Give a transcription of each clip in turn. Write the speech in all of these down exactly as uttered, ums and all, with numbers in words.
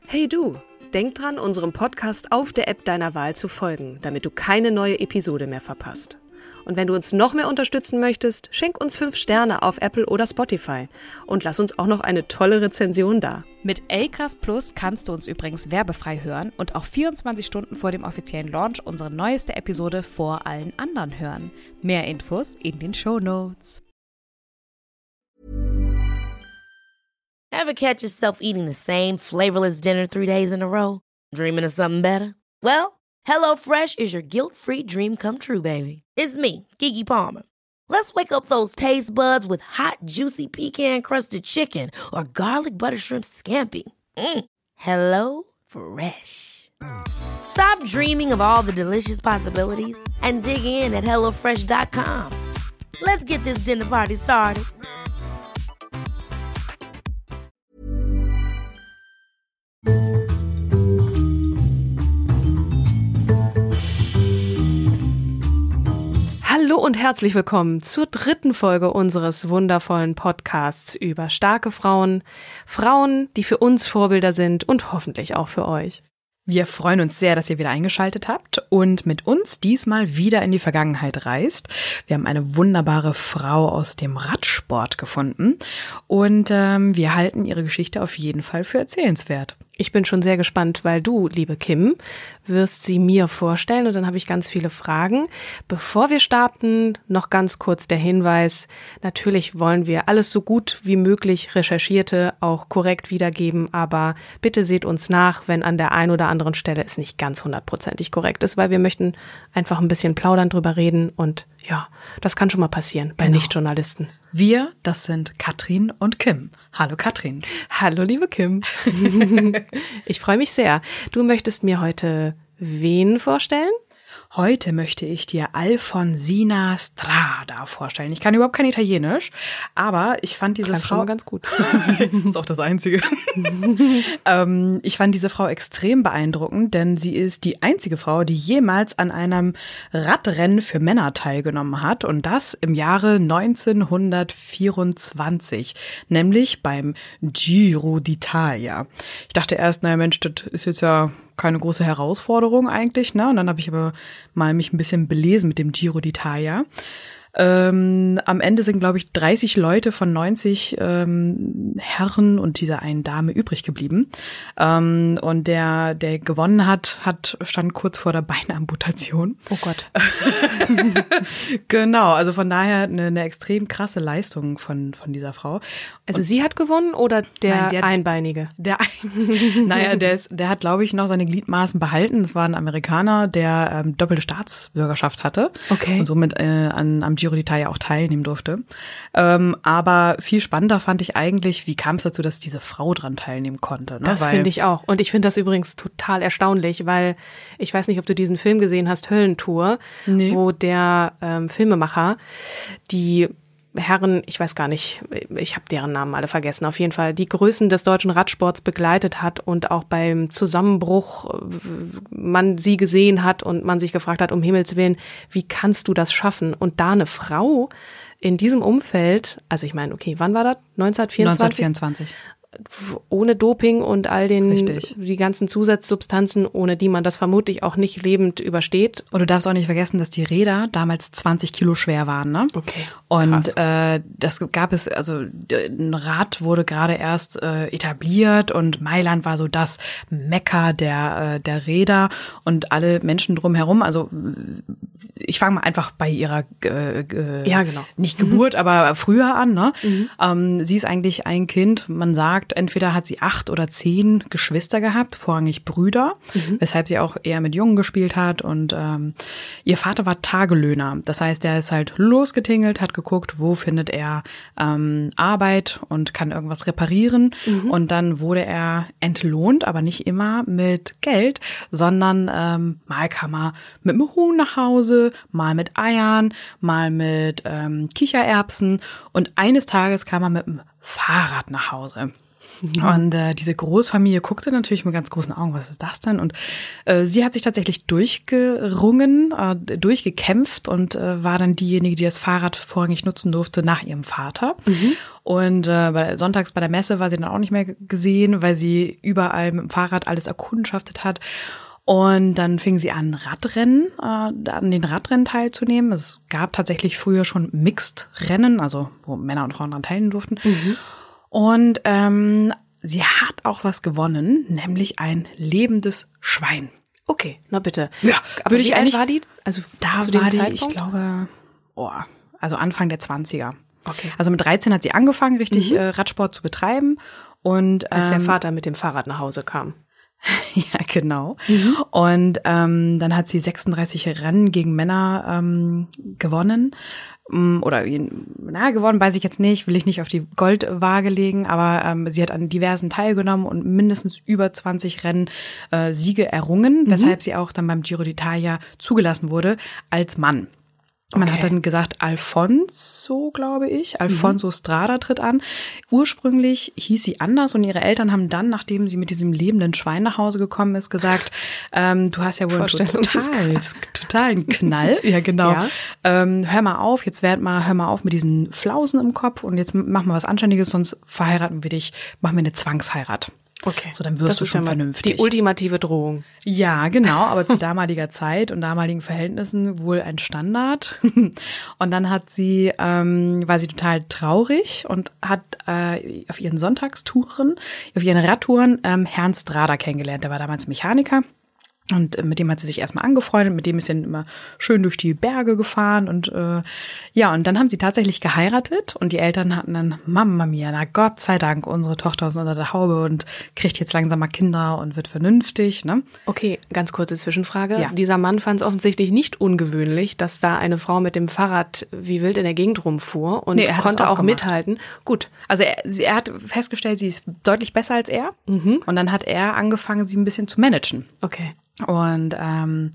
Hey du, denk dran, unserem Podcast auf der App deiner Wahl zu folgen, damit du keine neue Episode mehr verpasst. Und wenn du uns noch mehr unterstützen möchtest, schenk uns fünf Sterne auf Apple oder Spotify und lass uns auch noch eine tolle Rezension da. Mit Acast Plus kannst du uns übrigens werbefrei hören und auch vierundzwanzig Stunden vor dem offiziellen Launch unsere neueste Episode vor allen anderen hören. Mehr Infos in den Shownotes. Ever catch yourself eating the same flavorless dinner three days in a row? Dreaming of something better? Well, HelloFresh is your guilt-free dream come true, baby. It's me, Keke Palmer. Let's wake up those taste buds with hot, juicy pecan-crusted chicken or garlic butter shrimp scampi. Mm. Hello Fresh. Stop dreaming of all the delicious possibilities and dig in at hello fresh dot com. Let's get this dinner party started. Hallo und herzlich willkommen zur dritten Folge unseres wundervollen Podcasts über starke Frauen, Frauen, die für uns Vorbilder sind und hoffentlich auch für euch. Wir freuen uns sehr, dass ihr wieder eingeschaltet habt und mit uns diesmal wieder in die Vergangenheit reist. Wir haben eine wunderbare Frau aus dem Radsport gefunden und ähm, wir halten ihre Geschichte auf jeden Fall für erzählenswert. Ich bin schon sehr gespannt, weil du, liebe Kim, wirst sie mir vorstellen und dann habe ich ganz viele Fragen. Bevor wir starten, noch ganz kurz der Hinweis. Natürlich wollen wir alles so gut wie möglich Recherchierte auch korrekt wiedergeben, aber bitte seht uns nach, wenn an der einen oder anderen Stelle es nicht ganz hundertprozentig korrekt ist, weil wir möchten einfach ein bisschen plaudern drüber reden und ja, das kann schon mal passieren bei Genau. Nichtjournalisten. Wir, das sind Katrin und Kim. Hallo Katrin. Hallo liebe Kim. Ich freue mich sehr. Du möchtest mir heute wen vorstellen? Heute möchte ich dir Alfonsina Strada vorstellen. Ich kann überhaupt kein Italienisch, aber ich fand diese Klang Frau schon mal ganz gut. Das ist auch das Einzige. ähm, ich fand diese Frau extrem beeindruckend, denn sie ist die einzige Frau, die jemals an einem Radrennen für Männer teilgenommen hat und das im Jahre neunzehnhundertvierundzwanzig, nämlich beim Giro d'Italia. Ich dachte erst, naja Mensch, das ist jetzt ja keine große Herausforderung eigentlich, ne? Und dann habe ich aber mal mich ein bisschen belesen mit dem Giro d'Italia. Ähm, am Ende sind, glaube ich, dreißig Leute von neunzig ähm, Herren und dieser einen Dame übrig geblieben. Ähm, und der, der gewonnen hat, hat stand kurz vor der Beinamputation. Oh Gott. Genau, also von daher eine, eine extrem krasse Leistung von, von dieser Frau. Also sie hat gewonnen oder der Nein, sie hat- Einbeinige? Der, naja, der ist, der hat, glaube ich, noch seine Gliedmaßen behalten. Das war ein Amerikaner, der ähm, doppelte Staatsbürgerschaft hatte. Okay. Und somit äh, an, am Giro d'Italia auch teilnehmen durfte. Ähm, aber viel spannender fand ich eigentlich, wie kam es dazu, dass diese Frau dran teilnehmen konnte. Ne? Das Weil- finde ich auch. Und ich finde das übrigens total erstaunlich, weil ich weiß nicht, ob du diesen Film gesehen hast, Höllentour, Nee. wo der ähm, Filmemacher die Herren, ich weiß gar nicht, ich habe deren Namen alle vergessen, auf jeden Fall die Größen des deutschen Radsports begleitet hat und auch beim Zusammenbruch äh, man sie gesehen hat und man sich gefragt hat, um Himmels Willen, wie kannst du das schaffen? Und da eine Frau in diesem Umfeld, also ich meine, okay, wann war das? neunzehnhundertvierundzwanzig? neunzehnhundertvierundzwanzig. Ohne Doping und all den, Richtig. die ganzen Zusatzsubstanzen, ohne die man das vermutlich auch nicht lebend übersteht. Und du darfst auch nicht vergessen, dass die Räder damals zwanzig Kilo schwer waren, ne? Okay. Und äh, das gab es, also ein Rad wurde gerade erst äh, etabliert und Mailand war so das Mekka der äh, der Räder und alle Menschen drumherum. Also ich fange mal einfach bei ihrer äh, äh, Ja, genau. nicht Geburt, aber früher an, ne? Ähm, sie ist eigentlich ein Kind, man sagt, entweder hat sie acht oder zehn Geschwister gehabt, vorrangig Brüder, weshalb sie auch eher mit Jungen gespielt hat. Und ähm, ihr Vater war Tagelöhner. Das heißt, er ist halt losgetingelt, hat geguckt, wo findet er ähm, Arbeit und kann irgendwas reparieren. Und dann wurde er entlohnt, aber nicht immer mit Geld, sondern ähm, mal kam er mit einem Huhn nach Hause, mal mit Eiern, mal mit ähm, Kichererbsen. Und eines Tages kam er mit einem Fahrrad nach Hause. Und äh, diese Großfamilie guckte natürlich mit ganz großen Augen, was ist das denn? Und äh, sie hat sich tatsächlich durchgerungen, äh, durchgekämpft und äh, war dann diejenige, die das Fahrrad vorrangig nutzen durfte nach ihrem Vater. Mhm. Und äh, bei, sonntags bei der Messe war sie dann auch nicht mehr gesehen, weil sie überall mit dem Fahrrad alles erkundschaftet hat. Und dann fing sie an, Radrennen, äh, an den Radrennen teilzunehmen. Es gab tatsächlich früher schon Mixed-Rennen, also wo Männer und Frauen daran teilnehmen durften. Mhm. Und ähm, sie hat auch was gewonnen, nämlich ein lebendes Schwein. Okay, na bitte. Ja, aber würde wie ich alt eigentlich, war die? Also da zu dem war die, Zeitpunkt? ich glaube, oh, also Anfang der zwanziger. Okay. Also mit dreizehn hat sie angefangen, richtig Mhm. äh, Radsport zu betreiben. Und als ähm, der Vater mit dem Fahrrad nach Hause kam. Ja, genau. Mhm. Und ähm, dann hat sie sechsunddreißig Rennen gegen Männer ähm, gewonnen. Oder na, gewonnen, weiß ich jetzt nicht, will ich nicht auf die Goldwaage legen, aber ähm, sie hat an diversen teilgenommen und mindestens über zwanzig Rennen äh, Siege errungen, mhm. weshalb sie auch dann beim Giro d'Italia zugelassen wurde als Mann. Man Okay. hat dann gesagt, Alfonso, glaube ich. Alfonso mhm. Strada tritt an. Ursprünglich hieß sie anders und ihre Eltern haben dann, nachdem sie mit diesem lebenden Schwein nach Hause gekommen ist, gesagt, ähm, du hast ja wohl einen total, totalen Knall. Ja, genau. Ja. Ähm, hör mal auf, jetzt werd mal, hör mal auf mit diesen Flausen im Kopf und jetzt mach mal was Anständiges, sonst verheiraten wir dich, machen wir eine Zwangsheirat. Okay. So, dann wirst das du ist schon ja vernünftig. Die ultimative Drohung. Ja, genau, aber zu damaliger Zeit und damaligen Verhältnissen wohl ein Standard. Und dann hat sie, ähm, war sie total traurig und hat äh, auf ihren Sonntagstouren, auf ihren Radtouren ähm, Herrn Strada kennengelernt. Der war damals Mechaniker. Und mit dem hat sie sich erstmal angefreundet, mit dem ist sie dann immer schön durch die Berge gefahren und äh, ja, und dann haben sie tatsächlich geheiratet und die Eltern hatten dann, Mama mia, na Gott sei Dank, unsere Tochter ist unter der Haube und kriegt jetzt langsam mal Kinder und wird vernünftig, ne? Okay, ganz kurze Zwischenfrage. Ja. Dieser Mann fand es offensichtlich nicht ungewöhnlich, dass da eine Frau mit dem Fahrrad wie wild in der Gegend rumfuhr und Nee, er hat konnte es auch auch gemacht. mithalten. Gut. Also er, sie, er hat festgestellt, sie ist deutlich besser als er Mhm. und dann hat er angefangen, sie ein bisschen zu managen. Okay. Und ähm,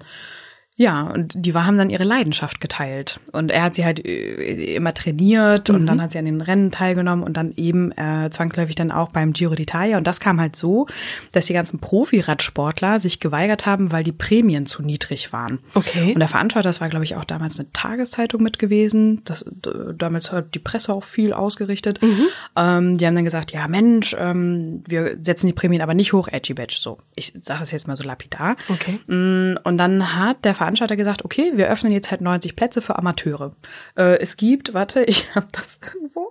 ja, und die haben dann ihre Leidenschaft geteilt. Und er hat sie halt äh, immer trainiert und Mhm. dann hat sie an den Rennen teilgenommen und dann eben äh, zwangsläufig dann auch beim Giro d'Italia. Und das kam halt so, dass die ganzen Profi-Radsportler sich geweigert haben, weil die Prämien zu niedrig waren. Okay. Und der Veranstalter, das war, glaube ich, auch damals eine Tageszeitung mit gewesen. Das, d- damals hat die Presse auch viel ausgerichtet. Mhm. Ähm, die haben dann gesagt, ja Mensch, ähm, wir setzen die Prämien aber nicht hoch, edgy badge. So, ich sage das jetzt mal so lapidar. Okay. Mm, Und dann hat der Veranstalter gesagt, okay, wir öffnen jetzt halt neunzig Plätze für Amateure. Äh, es gibt, warte, ich habe das irgendwo.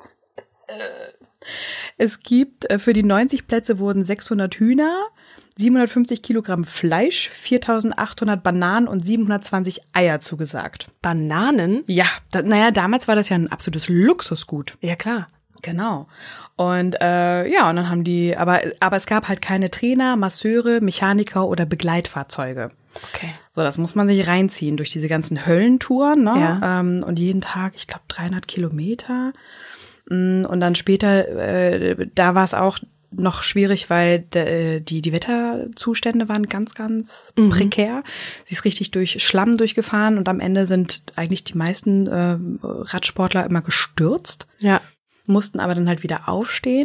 Äh, es gibt, äh, für die neunzig Plätze wurden sechshundert Hühner, siebenhundertfünfzig Kilogramm Fleisch, viertausendachthundert Bananen und siebenhundertzwanzig Eier zugesagt. Bananen? Ja, da, naja, damals war das ja ein absolutes Luxusgut. Ja, klar. Genau. Und äh, ja, und dann haben die, aber, aber es gab halt keine Trainer, Masseure, Mechaniker oder Begleitfahrzeuge. Okay. So, das muss man sich reinziehen durch diese ganzen Höllentouren, ne? Ja. Ähm, und jeden Tag, ich glaube, dreihundert Kilometer. Mm, Und dann später, äh, da war es auch noch schwierig, weil de, die die Wetterzustände waren ganz, ganz Mhm. prekär. Sie ist richtig durch Schlamm durchgefahren und am Ende sind eigentlich die meisten äh, Radsportler immer gestürzt, Ja. mussten aber dann halt wieder aufstehen.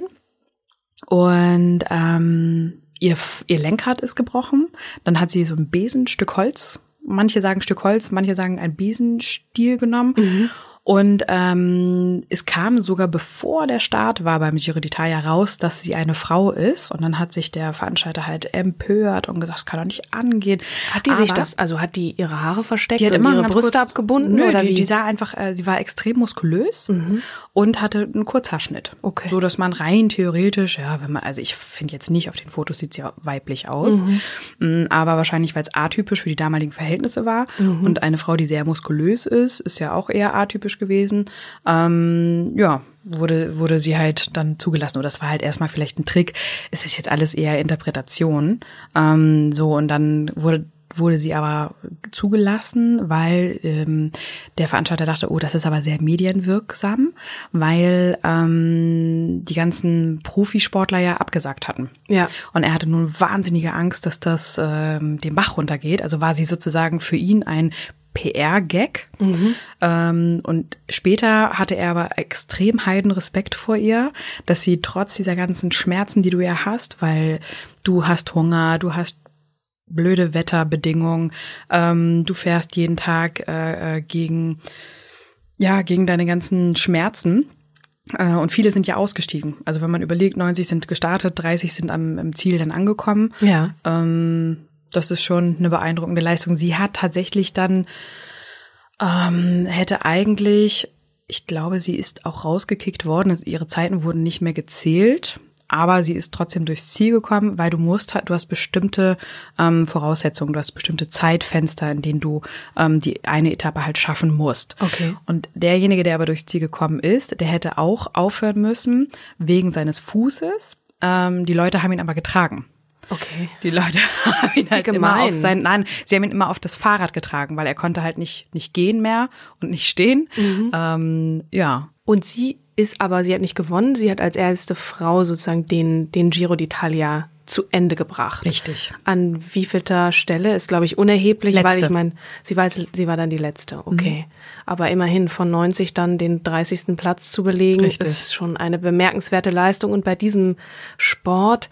Und ähm, ihr, ihr Lenkrad ist gebrochen. Dann hat sie so ein Besenstück Holz, manche sagen Stück Holz, manche sagen ein Besenstiel genommen. Mhm. Und ähm, es kam sogar, bevor der Start war beim Giro d'Italia raus, dass sie eine Frau ist. Und dann hat sich der Veranstalter halt empört und gesagt, das kann doch nicht angehen. Hat die sich Aber das, also hat die ihre Haare versteckt die hat und immer ihre ganz Brüste kurz, abgebunden nö, oder die, wie? die sah einfach, äh, sie war extrem muskulös Mhm. und hatte einen Kurzhaarschnitt. Okay. So, dass man rein theoretisch, ja, wenn man, also ich finde jetzt nicht, auf den Fotos sieht sie ja weiblich aus, mhm. aber wahrscheinlich, weil es atypisch für die damaligen Verhältnisse war Mhm. und eine Frau, die sehr muskulös ist, ist ja auch eher atypisch gewesen. Ähm, ja, wurde, wurde sie halt dann zugelassen. Oder das war halt erstmal vielleicht ein Trick. Es ist jetzt alles eher Interpretation. Ähm, so, und dann wurde wurde sie aber zugelassen, weil ähm, der Veranstalter dachte, oh, das ist aber sehr medienwirksam, weil ähm, die ganzen Profisportler ja abgesagt hatten. Ja. Und er hatte nun wahnsinnige Angst, dass das ähm, den Bach runtergeht. Also war sie sozusagen für ihn ein P R-Gag. Mhm. Ähm, und später hatte er aber extrem heiden Respekt vor ihr, dass sie trotz dieser ganzen Schmerzen, die du ja hast, weil du hast Hunger, du hast blöde Wetterbedingungen, ähm, du fährst jeden Tag äh, gegen, ja, gegen deine ganzen Schmerzen. Äh, und viele sind ja ausgestiegen. Also wenn man überlegt, neunzig sind gestartet, dreißig sind am, am Ziel dann angekommen. Ja. Ähm, das ist schon eine beeindruckende Leistung. Sie hat tatsächlich dann, ähm, hätte eigentlich, ich glaube, sie ist auch rausgekickt worden. Also ihre Zeiten wurden nicht mehr gezählt. Aber sie ist trotzdem durchs Ziel gekommen, weil du musst, du hast bestimmte ähm, Voraussetzungen, du hast bestimmte Zeitfenster, in denen du ähm, die eine Etappe halt schaffen musst. Okay. Und derjenige, der aber durchs Ziel gekommen ist, der hätte auch aufhören müssen wegen seines Fußes. Ähm, die Leute haben ihn aber getragen. Okay. Die Leute haben ihn halt Gemein. immer auf sein, nein, sie haben ihn immer auf das Fahrrad getragen, weil er konnte halt nicht nicht gehen mehr und nicht stehen. Mhm. Ähm, ja. Und sie ist aber, sie hat nicht gewonnen, sie hat als erste Frau sozusagen den, den Giro d'Italia zu Ende gebracht. Richtig. An wievielter Stelle ist, glaube ich, unerheblich, Letzte. weil ich meine, sie war, sie war dann die Letzte, okay. Mhm. Aber immerhin von neunzig dann den dreißigsten Platz zu belegen, Richtig. ist schon eine bemerkenswerte Leistung. Und bei diesem Sport,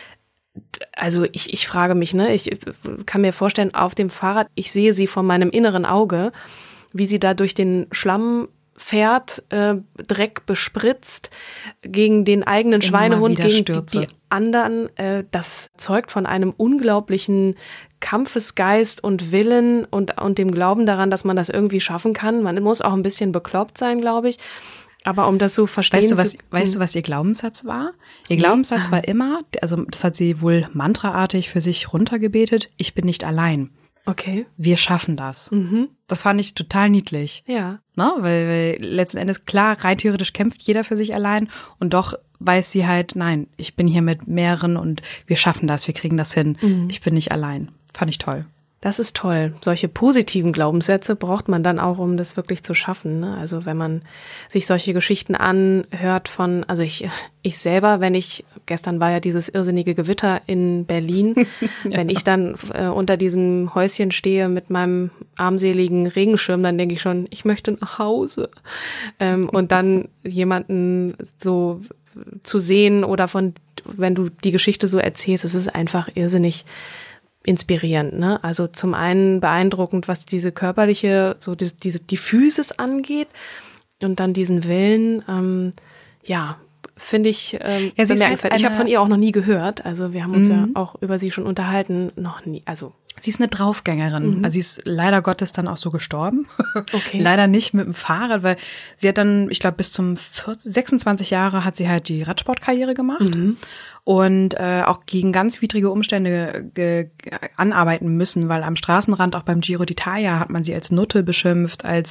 also ich, ich frage mich, ne, ich kann mir vorstellen, auf dem Fahrrad, ich sehe sie vor meinem inneren Auge, wie sie da durch den Schlamm fährt, äh, Dreck bespritzt, gegen den eigenen Immer Schweinehund, wieder gegen Stürze. die, die anderen. Äh, das zeugt von einem unglaublichen Kampfesgeist und Willen und, und dem Glauben daran, dass man das irgendwie schaffen kann. Man muss auch ein bisschen bekloppt sein, glaube ich. Aber um das so verstehen Weißt du, was, zu weißt du, was ihr Glaubenssatz war? Ihr Glaubenssatz Ah. war immer, also das hat sie wohl mantraartig für sich runtergebetet, ich bin nicht allein. Okay. Wir schaffen das. Mhm. Das fand ich total niedlich. Ja. Ne? Weil, weil letzten Endes, klar, rein theoretisch kämpft jeder für sich allein und doch weiß sie halt, nein, ich bin hier mit mehreren und wir schaffen das, wir kriegen das hin. Mhm. Ich bin nicht allein. Fand ich toll. Das ist toll. Solche positiven Glaubenssätze braucht man dann auch, um das wirklich zu schaffen, ne? Also wenn man sich solche Geschichten anhört von, also ich, ich selber, wenn ich, gestern war ja dieses irrsinnige Gewitter in Berlin, ja. Wenn ich dann äh, unter diesem Häuschen stehe mit meinem armseligen Regenschirm, dann denke ich schon, ich möchte nach Hause. Ähm, und dann jemanden so zu sehen oder von, wenn du die Geschichte so erzählst, es ist einfach irrsinnig inspirierend, ne? Also zum einen beeindruckend, was diese körperliche, so die, diese die Physis angeht und dann diesen Willen, ähm, ja, finde ich ähm, ja, bemerkenswert. Halt ich habe von ihr auch noch nie gehört, also wir haben uns mhm. ja auch über sie schon unterhalten, noch nie, also sie ist eine Draufgängerin. Mhm. Also sie ist leider Gottes dann auch so gestorben. Okay. Leider nicht mit dem Fahrrad, weil sie hat dann, ich glaube, bis zum vierzig, sechsundzwanzig Jahre hat sie halt die Radsportkarriere gemacht. Mhm. Und äh, auch gegen ganz widrige Umstände ge- ge- anarbeiten müssen, weil am Straßenrand, auch beim Giro d'Italia, hat man sie als Nutte beschimpft, als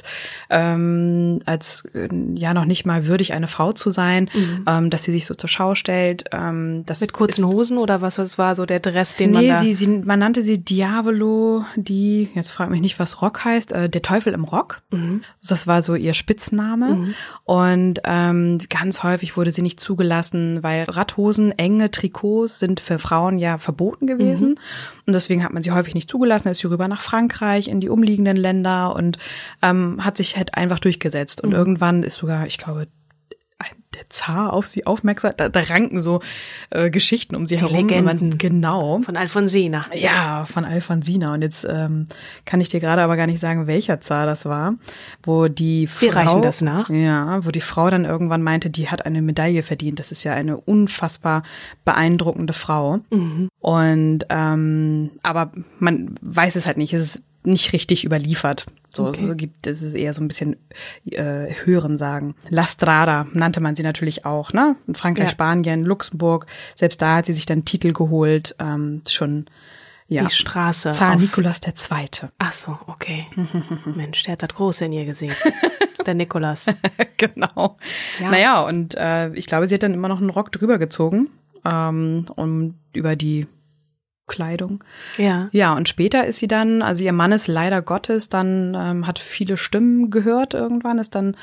ähm, als äh, ja noch nicht mal würdig, eine Frau zu sein, mhm. ähm, dass sie sich so zur Schau stellt. Ähm, das mit kurzen ist, Hosen oder was, was war so der Dress, den nee, man da... sie, sie, man nannte sie Diavolo, die, jetzt frag mich nicht, was Rock heißt, äh, der Teufel im Rock. Mhm. Das war so ihr Spitzname. Mhm. Und ähm, ganz häufig wurde sie nicht zugelassen, weil Radhosen, enge Trikots sind für Frauen ja verboten gewesen. Mhm. Und deswegen hat man sie häufig nicht zugelassen. Dann ist sie rüber nach Frankreich, in die umliegenden Länder und ähm, hat sich halt einfach durchgesetzt. Und mhm. irgendwann ist sogar, ich glaube, der Zar auf sie aufmerksam. Da, da ranken so äh, Geschichten um sie die herum. Legenden. Man, genau. Von Alfonsina. Ja, von Alfonsina. Und jetzt ähm, kann ich dir gerade aber gar nicht sagen, welcher Zar das war, wo die Frau, wir reichen das nach. Ja, wo die Frau dann irgendwann meinte, die hat eine Medaille verdient. Das ist ja eine unfassbar beeindruckende Frau. Mhm. Und ähm, aber man weiß es halt nicht. Es ist nicht richtig überliefert. So, okay. so gibt es eher so ein bisschen äh, Hörensagen. La Strada nannte man sie natürlich auch, ne? In Frankreich, ja. Spanien, Luxemburg. Selbst da hat sie sich dann Titel geholt. Ähm, schon, ja. Die Straße. Zar Nikolaus der Zweite. Ach so, okay. Mensch, der hat das Große in ihr gesehen. Der Nikolaus. Genau. Ja. Naja, und äh, ich glaube, sie hat dann immer noch einen Rock drüber gezogen, ähm, um über die Kleidung. Ja. Ja, und später ist sie dann, also ihr Mann ist leider Gottes, dann ähm, hat viele Stimmen gehört irgendwann, ist dann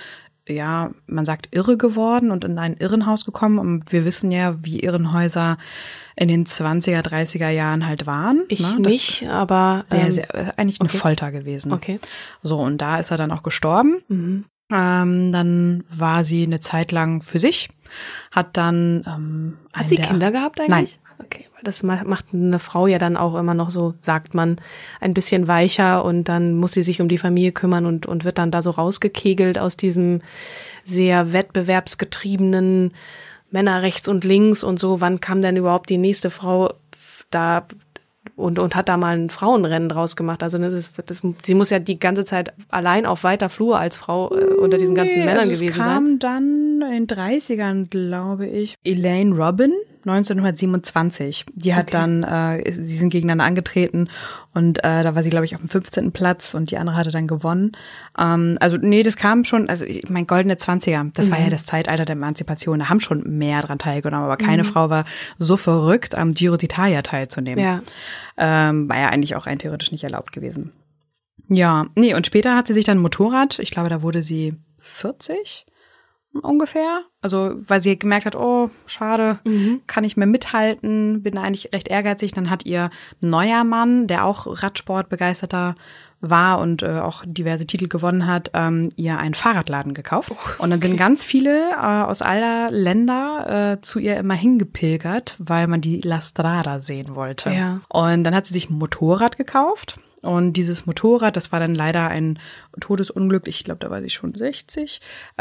ja, man sagt irre geworden und in ein Irrenhaus gekommen. Und wir wissen ja, wie Irrenhäuser in den zwanziger, dreißiger Jahren halt waren. Ich ne? nicht, aber sehr, ähm, sehr, eigentlich eine okay. Folter gewesen. Okay. So, und da ist er dann auch gestorben. Mhm. Ähm, dann war sie eine Zeit lang für sich, hat dann ähm, Hat sie der, Kinder gehabt eigentlich? Nein. Okay, weil das macht eine Frau ja dann auch immer noch so, sagt man, ein bisschen weicher und dann muss sie sich um die Familie kümmern und, und wird dann da so rausgekegelt aus diesem sehr wettbewerbsgetriebenen Männer rechts und links und so. Wann kam denn überhaupt die nächste Frau da und, und hat da mal ein Frauenrennen draus gemacht? Also das ist, das, sie muss ja die ganze Zeit allein auf weiter Flur als Frau äh, unter diesen ganzen nee, Männern also gewesen es kam sein. dann in den dreißigern, glaube ich, Elaine Robin, neunzehnhundertsiebenundzwanzig. Die hat Okay. dann, äh, sie sind gegeneinander angetreten und äh, da war sie, glaube ich, auf dem fünfzehnten Platz und die andere hatte dann gewonnen. Ähm, also nee, das kam schon, also ich mein goldene Zwanziger, das mhm. war ja das Zeitalter der Emanzipation, da haben schon mehr dran teilgenommen, aber keine mhm. Frau war so verrückt, am Giro d'Italia teilzunehmen. Ja. Ähm, war ja eigentlich auch rein theoretisch nicht erlaubt gewesen. Ja, nee, und später hat sie sich dann ein Motorrad, ich glaube, da wurde sie vierzig ungefähr. Also, weil sie gemerkt hat, oh, schade, mhm. kann nicht mehr mithalten, bin eigentlich recht ehrgeizig. Dann hat ihr neuer Mann, der auch Radsportbegeisterter war und äh, auch diverse Titel gewonnen hat, ähm, ihr einen Fahrradladen gekauft. Oh, okay. Und dann sind ganz viele äh, aus aller Länder äh, zu ihr immer hingepilgert, weil man die La Strada sehen wollte. Ja. Und dann hat sie sich ein Motorrad gekauft. Und dieses Motorrad, das war dann leider ein Todesunglück. Ich glaube, da war sie schon sechzig.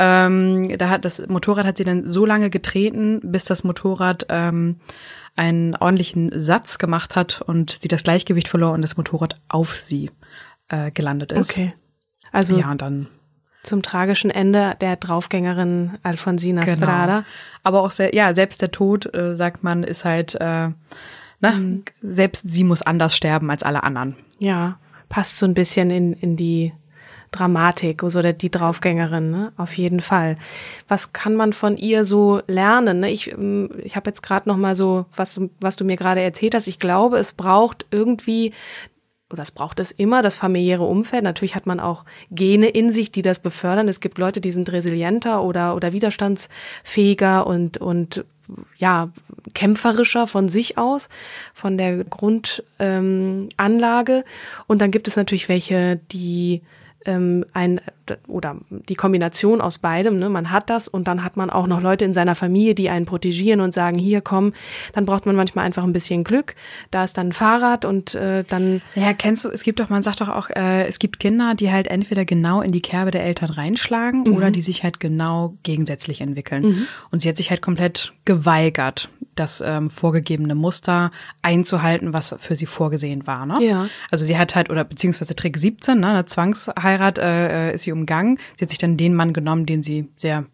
Ähm, da hat das Motorrad hat sie dann so lange getreten, bis das Motorrad ähm, einen ordentlichen Satz gemacht hat und sie das Gleichgewicht verlor und das Motorrad auf sie äh, gelandet ist. Okay. Also ja, und dann zum tragischen Ende der Draufgängerin Alfonsina genau. Strada. Aber auch sehr, ja, selbst der Tod, äh, sagt man, ist halt äh, Na, mhm. selbst sie muss anders sterben als alle anderen. Ja, passt so ein bisschen in in die Dramatik, so der, die Draufgängerin, ne? Auf jeden Fall. Was kann man von ihr so lernen? Ne? Ich ich habe jetzt gerade noch mal so, was was du mir gerade erzählt hast. Ich glaube, es braucht irgendwie, oder es braucht es immer, das familiäre Umfeld. Natürlich hat man auch Gene in sich, die das befördern. Es gibt Leute, die sind resilienter oder oder widerstandsfähiger und und ja, kämpferischer von sich aus, von der Grundanlage. Ähm, und dann gibt es natürlich welche, die ähm, ein oder die Kombination aus beidem, ne? Man hat das und dann hat man auch noch Leute in seiner Familie, die einen protegieren und sagen, hier komm, dann braucht man manchmal einfach ein bisschen Glück. Da ist dann ein Fahrrad und äh, dann. Ja, kennst du, es gibt doch, man sagt doch auch, äh, es gibt Kinder, die halt entweder genau in die Kerbe der Eltern reinschlagen mhm. oder die sich halt genau gegensätzlich entwickeln. Mhm. Und sie hat sich halt komplett geweigert, das ähm, vorgegebene Muster einzuhalten, was für sie vorgesehen war. Ne? Ja. Also sie hat halt, oder beziehungsweise Trick siebzehn, ne, eine Zwangsheirat äh, ist sie umgangen. Sie hat sich dann den Mann genommen, den sie sehr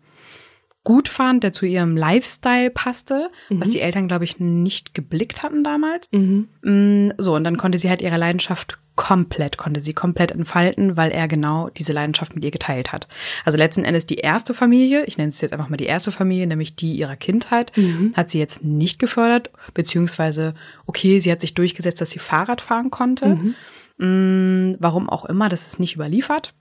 gut fand, der zu ihrem Lifestyle passte, mhm. was die Eltern, glaube ich, nicht geblickt hatten damals. Mhm. So, und dann konnte sie halt ihre Leidenschaft komplett, konnte sie komplett entfalten, weil er genau diese Leidenschaft mit ihr geteilt hat. Also letzten Endes die erste Familie, ich nenne es jetzt einfach mal die erste Familie, nämlich die ihrer Kindheit, mhm. hat sie jetzt nicht gefördert, beziehungsweise, okay, sie hat sich durchgesetzt, dass sie Fahrrad fahren konnte. Mhm. Warum auch immer, das ist nicht überliefert.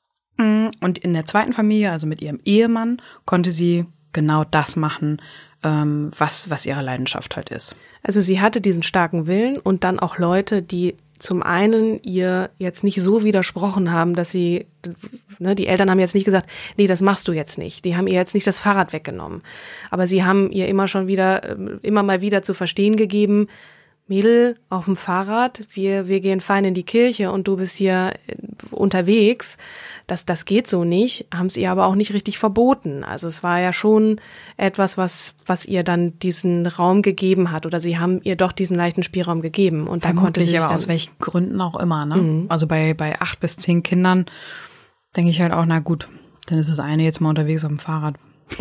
Und in der zweiten Familie, also mit ihrem Ehemann, konnte sie genau das machen, ähm, was, was ihre Leidenschaft halt ist. Also sie hatte diesen starken Willen und dann auch Leute, die zum einen ihr jetzt nicht so widersprochen haben, dass sie, ne, die Eltern haben jetzt nicht gesagt, nee, das machst du jetzt nicht. Die haben ihr jetzt nicht das Fahrrad weggenommen. Aber sie haben ihr immer schon wieder, immer mal wieder zu verstehen gegeben, Mädel auf dem Fahrrad, wir wir gehen fein in die Kirche und du bist hier unterwegs. Das das geht so nicht, haben es ihr aber auch nicht richtig verboten. Also es war ja schon etwas, was was ihr dann diesen Raum gegeben hat, oder sie haben ihr doch diesen leichten Spielraum gegeben und da konnte sie aber dann, aus welchen Gründen auch immer, ne? Mhm. Also bei bei acht bis zehn Kindern denke ich halt auch, na gut, dann ist das eine jetzt mal unterwegs auf dem Fahrrad.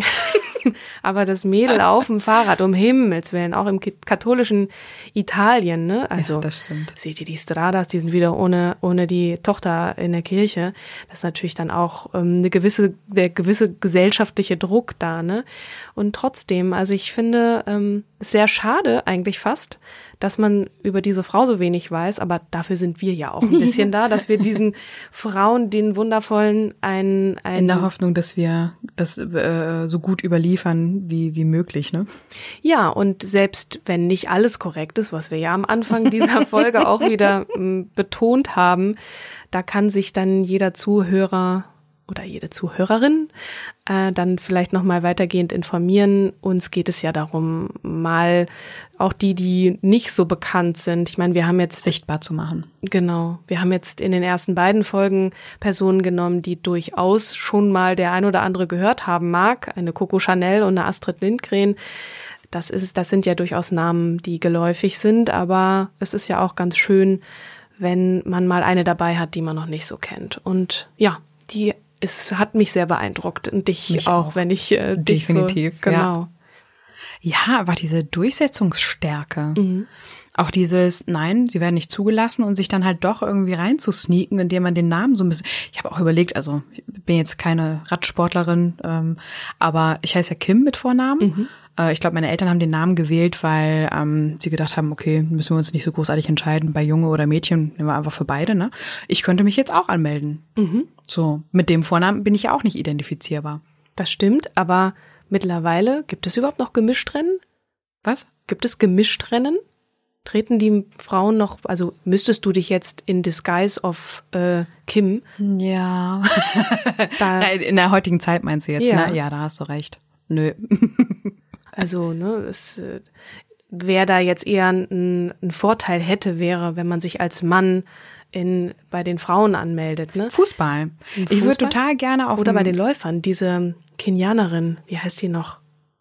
Aber das Mädel auf dem Fahrrad, um Himmels Willen, auch im katholischen Italien, ne? Also, ja, das stimmt. Seht ihr die Stradas, die sind wieder ohne ohne die Tochter in der Kirche. Das ist natürlich dann auch ähm, eine gewisse der gewisse gesellschaftliche Druck da, ne? Und trotzdem, also ich finde, ähm, sehr schade eigentlich fast, dass man über diese Frau so wenig weiß, aber dafür sind wir ja auch ein bisschen da, dass wir diesen Frauen, den wundervollen, ein, ein in der Hoffnung, dass wir das äh, so gut überliefern wie wie möglich, ne? Ja, und selbst wenn nicht alles korrekt ist, was wir ja am Anfang dieser Folge auch wieder m, betont haben, da kann sich dann jeder Zuhörer oder jede Zuhörerin äh, dann vielleicht nochmal weitergehend informieren. Uns geht es ja darum, mal auch die, die nicht so bekannt sind. Ich meine, wir haben jetzt sichtbar zu machen. Genau. Wir haben jetzt in den ersten beiden Folgen Personen genommen, die durchaus schon mal der ein oder andere gehört haben mag. Eine Coco Chanel und eine Astrid Lindgren. Das ist, das sind ja durchaus Namen, die geläufig sind. Aber es ist ja auch ganz schön, wenn man mal eine dabei hat, die man noch nicht so kennt. Und ja, die es hat mich sehr beeindruckt und dich mich auch, auch, wenn ich äh, dich definitiv so, genau. Ja, ja, aber diese Durchsetzungsstärke, Mhm. auch dieses, nein, sie werden nicht zugelassen und sich dann halt doch irgendwie reinzusneaken, indem man den Namen so ein bisschen, ich habe auch überlegt, also ich bin jetzt keine Radsportlerin, ähm, aber ich heiße ja Kim mit Vornamen. Mhm. Ich glaube, meine Eltern haben den Namen gewählt, weil ähm, sie gedacht haben, okay, müssen wir uns nicht so großartig entscheiden, bei Junge oder Mädchen, nehmen wir einfach für beide, ne? Ich könnte mich jetzt auch anmelden. Mhm. So, mit dem Vornamen bin ich ja auch nicht identifizierbar. Das stimmt, aber mittlerweile, gibt es überhaupt noch Gemischtrennen? Was? Gibt es Gemischtrennen? Treten die Frauen noch, also müsstest du dich jetzt in Disguise of äh, Kim? Ja. Da, In der heutigen Zeit meinst du jetzt, Ja. ne? Ja, da hast du recht. Nö. also, ne, es, äh, wer da jetzt eher einen Vorteil hätte, wäre, wenn man sich als Mann in bei den Frauen anmeldet, ne? Fußball. Im Ich würde Fußball? total gerne auf Oder bei einem- den Läufern, diese Kenianerin, wie heißt die noch?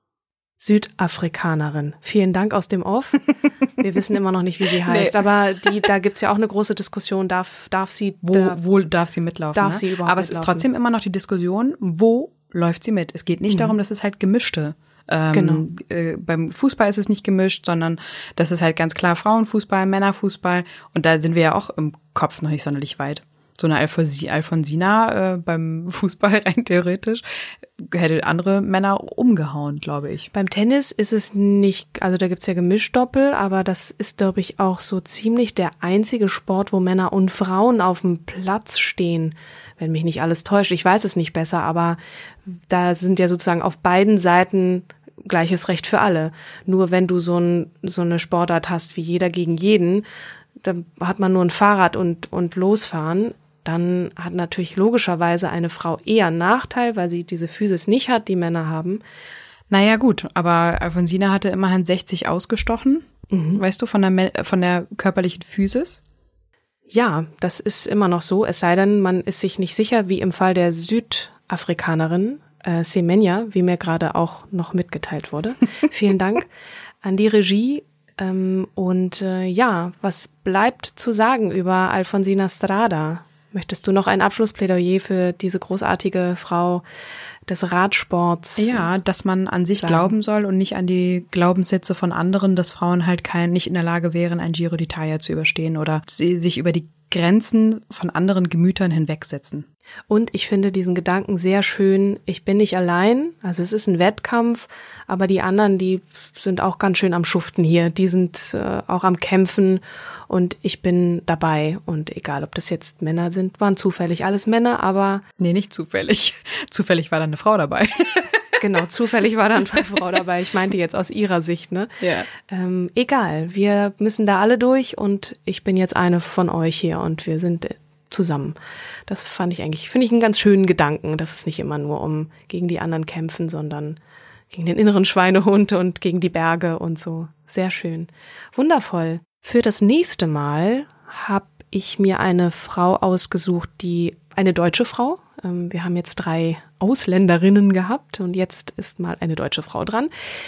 Südafrikanerin. Vielen Dank aus dem Off. Wir wissen immer noch nicht, wie sie heißt, Nee. aber die, da gibt's ja auch eine große Diskussion, darf, darf sie, Wo, da, wo darf sie mitlaufen? darf ne? sie überhaupt Aber es ist mitlaufen? trotzdem immer noch die Diskussion, wo läuft sie mit? Es geht nicht Mhm. darum, dass es halt gemischte. Ähm, Genau. äh, beim Fußball ist es nicht gemischt, sondern das ist halt ganz klar Frauenfußball, Männerfußball. Und da sind wir ja auch im Kopf noch nicht sonderlich weit. So eine Alfonsi- Alfonsina äh, beim Fußball rein theoretisch hätte andere Männer umgehauen, glaube ich. Beim Tennis ist es nicht, also da gibt's ja Gemischdoppel, aber das ist, glaube ich, auch so ziemlich der einzige Sport, wo Männer und Frauen auf dem Platz stehen, wenn mich nicht alles täuscht. Ich weiß es nicht besser, aber da sind ja sozusagen auf beiden Seiten gleiches Recht für alle. Nur wenn du so, ein, so eine Sportart hast wie jeder gegen jeden, dann hat man nur ein Fahrrad und, und losfahren. Dann hat natürlich logischerweise eine Frau eher einen Nachteil, weil sie diese Physis nicht hat, die Männer haben. Naja, gut, aber Alfonsina hatte immerhin sechzig ausgestochen, Mhm. weißt du, von der, Me- von der körperlichen Physis. Ja, das ist immer noch so, es sei denn, man ist sich nicht sicher, wie im Fall der Südafrikanerin äh, Semenya, wie mir gerade auch noch mitgeteilt wurde. Vielen Dank an die Regie. Ähm, und äh, ja, was bleibt zu sagen über Alfonsina Strada? Möchtest du noch ein Abschlussplädoyer für diese großartige Frau des Radsports? Ja, dass man an sich sagen. glauben soll und nicht an die Glaubenssätze von anderen, dass Frauen halt kein, nicht in der Lage wären, ein Giro d'Italia zu überstehen oder sie sich über die Grenzen von anderen Gemütern hinwegsetzen. Und ich finde diesen Gedanken sehr schön, ich bin nicht allein, also es ist ein Wettkampf, aber die anderen, die sind auch ganz schön am Schuften hier, die sind äh, auch am Kämpfen und ich bin dabei und egal, ob das jetzt Männer sind, waren zufällig alles Männer, aber Nee, nicht zufällig. Zufällig war da eine Frau dabei. genau, zufällig war da eine Frau dabei, ich meinte jetzt aus ihrer Sicht, ne? Ja. Ähm, egal, wir müssen da alle durch und ich bin jetzt eine von euch hier und wir sind äh, zusammen. Das fand ich eigentlich, finde ich einen ganz schönen Gedanken, dass es nicht immer nur um gegen die anderen kämpfen, sondern gegen den inneren Schweinehund und gegen die Berge und so. Sehr schön. Wundervoll. Für das nächste Mal habe ich mir eine Frau ausgesucht, die, eine deutsche Frau. Ähm, wir haben jetzt drei Ausländerinnen gehabt und jetzt ist mal eine deutsche Frau dran,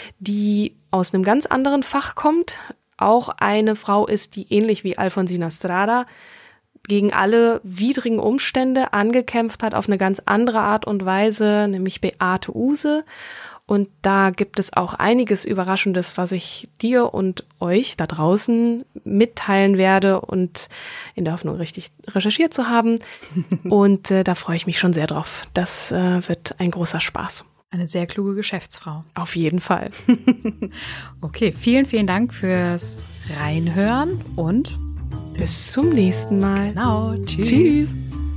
die aus einem ganz anderen Fach kommt. Auch eine Frau ist, die ähnlich wie Alfonsina Strada gegen alle widrigen Umstände angekämpft hat auf eine ganz andere Art und Weise, nämlich Beate Uhse. Und da gibt es auch einiges Überraschendes, was ich dir und euch da draußen mitteilen werde und in der Hoffnung, richtig recherchiert zu haben. Und äh, da freue ich mich schon sehr drauf. Das äh, wird ein großer Spaß. Eine sehr kluge Geschäftsfrau. Auf jeden Fall. Okay, vielen, vielen Dank fürs Reinhören und bis zum nächsten Mal. Genau, tschüss. Tschüss.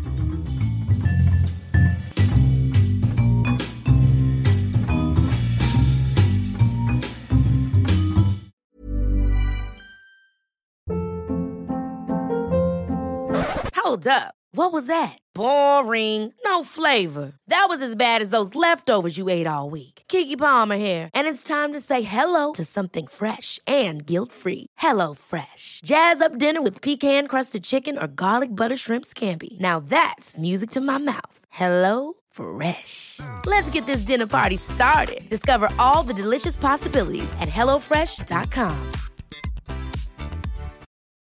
Hold up. What was that? Boring. No flavor. That was as bad as those leftovers you ate all week. Keke Palmer here, and it's time to say hello to something fresh and guilt-free. Hello Fresh. Jazz up dinner with pecan-crusted chicken or garlic butter shrimp scampi. Now that's music to my mouth. Hello Fresh. Let's get this dinner party started. Discover all the delicious possibilities at hello fresh dot com.